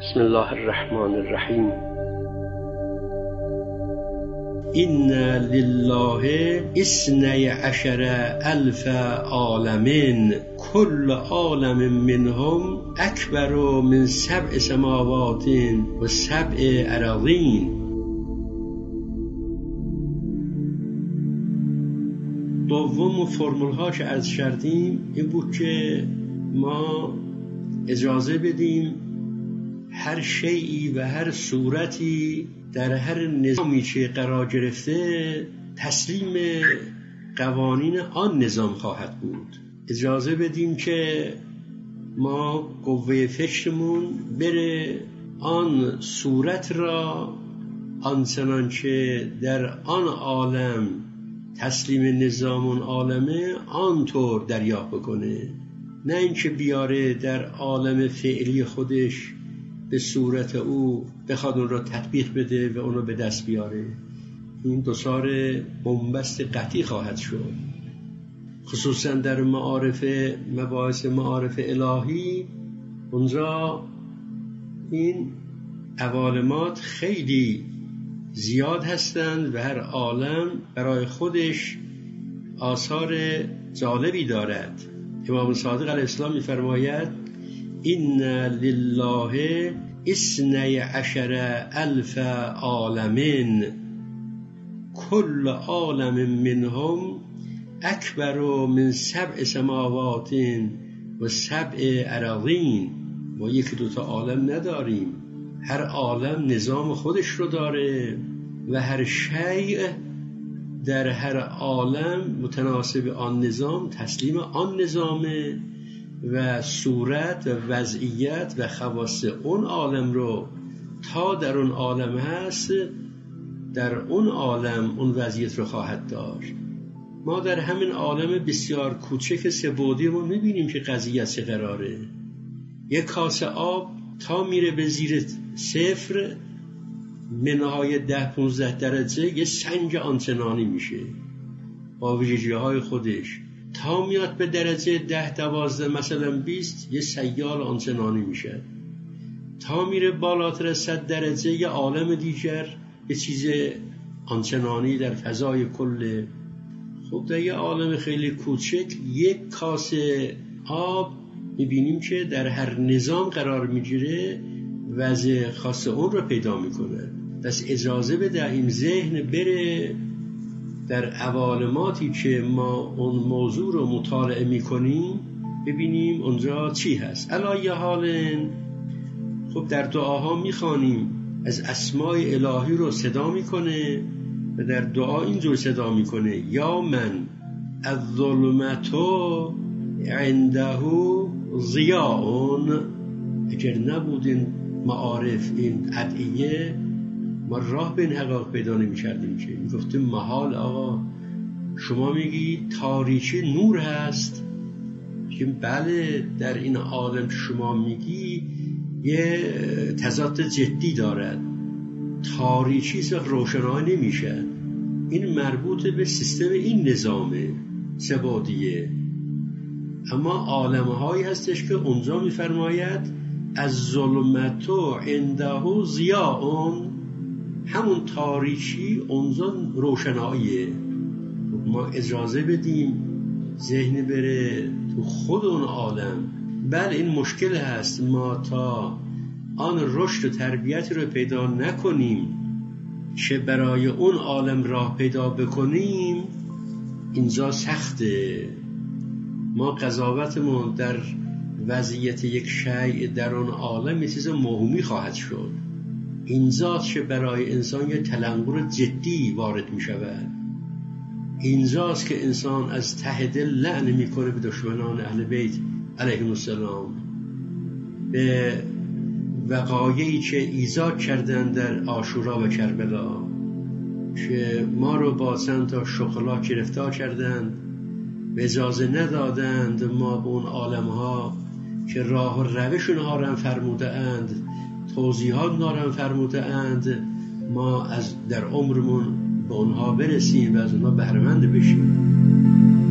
بسم الله الرحمن الرحیم. این لله 12,000 عالم كل عالم منهم اکبر من 7 سماوات و 7 اراضین. دوم فرمول ها که عرض کردیم این بود که ما اجازه بدیم هر شیئی و هر صورتی در هر نظامی که قرار گرفته تسلیم قوانین آن نظام خواهد بود. اجازه بدیم که ما قوه فکرمون بره آن صورت را آنچنان که در آن عالم تسلیم نظام اون عالمه آنطور دریافت بکنه، نه اینکه بیاره در عالم فعلی خودش به صورت او بخواد اون را تطبیق بده و اون را به دست بیاره. این دچار بنبست قطعی خواهد شد، خصوصا در مباحث معارف الهی. اونجا این عوالمات خیلی زیاد هستند و هر عالم برای خودش آثار جالبی دارد. امام صادق علیه السلام می‌فرماید این لله 12,000 عالم كل عالم منهم اکبر من 7 سماوات و 7 اراضین. ما 1-2 عالم نداریم، هر عالم نظام خودش رو داره و هر شیء در هر عالم متناسب آن نظام تسلیم آن نظامه و صورت و وضعیت و خواص اون عالم رو تا در اون عالم هست در اون عالم اون وضعیت رو خواهد داشت. ما در همین عالم بسیار کوچک سه‌بعدیمون میبینیم که قضیه چه قراره. یک کاسه آب تا میره به زیر صفر منهای 10-15 درجه یه سنگ آنچنانی میشه با ویژگی‌های خودش، تا میاد به درجه 10-12 مثلا 20 یه سیال آنچنانی میشه، تا میره بالاتر 100 درجه یه عالم دیگر یه چیز آنچنانی در فضای کله. خب در یه عالم خیلی کوچک یک کاسه آب میبینیم که در هر نظام قرار میگیره وضع خاص اون رو پیدا میکنه. پس اجازه بده این ذهن بره در عوالماتی که ما اون موضوع رو مطالعه میکنیم ببینیم اونجا چی هست. علی حال خب در دعاها میخوانیم از اسماء الهی رو صدا میکنه و در دعا اینجور صدا میکنه یا من الظلمت عنده ضیاء. اگر نبودین معارف این ادعیه ما راه به این حقایق پیدا نمی کردیم که میگفتیم محال آقا شما میگی تاریکی نور هست، که بله در این عالم شما میگی یه تضاد جدی دارد، تاریکی روشنایی نمیشه. این مربوط به سیستم این نظامه سه‌بعدیه. اما عالم‌هایی هستش که اونجا میفرماید از ظلمت عنده ضیاء، همون تاریکی اونجا روشناییه. ما اجازه بدیم ذهن بره تو خود اون عالم. بله این مشکل هست، ما تا آن رشد و تربیت رو پیدا نکنیم که برای اون عالم راه پیدا بکنیم اینجا سخته. ما قضاوتمون در وضعیت یک شیء در اون عالم یه چیز موهومی خواهد شد. اینجاست که برای انسان یه تلنگر جدی وارد می شود. اینجاست که انسان از ته دل لعن می کنه به دشمنان اهل بیت علیهم السلام، به وقایعی که ایجاد کردن در عاشورا و کربلا که ما رو با چند تا شکلات گرفتار کردند و اجازه ندادند ما به اون عالمها که راه و روش اونها را فرموده اند، توضیحات اونها را فرموده اند، ما از در عمرمون به اونها برسیم و از اونها بهره‌مند بشیم.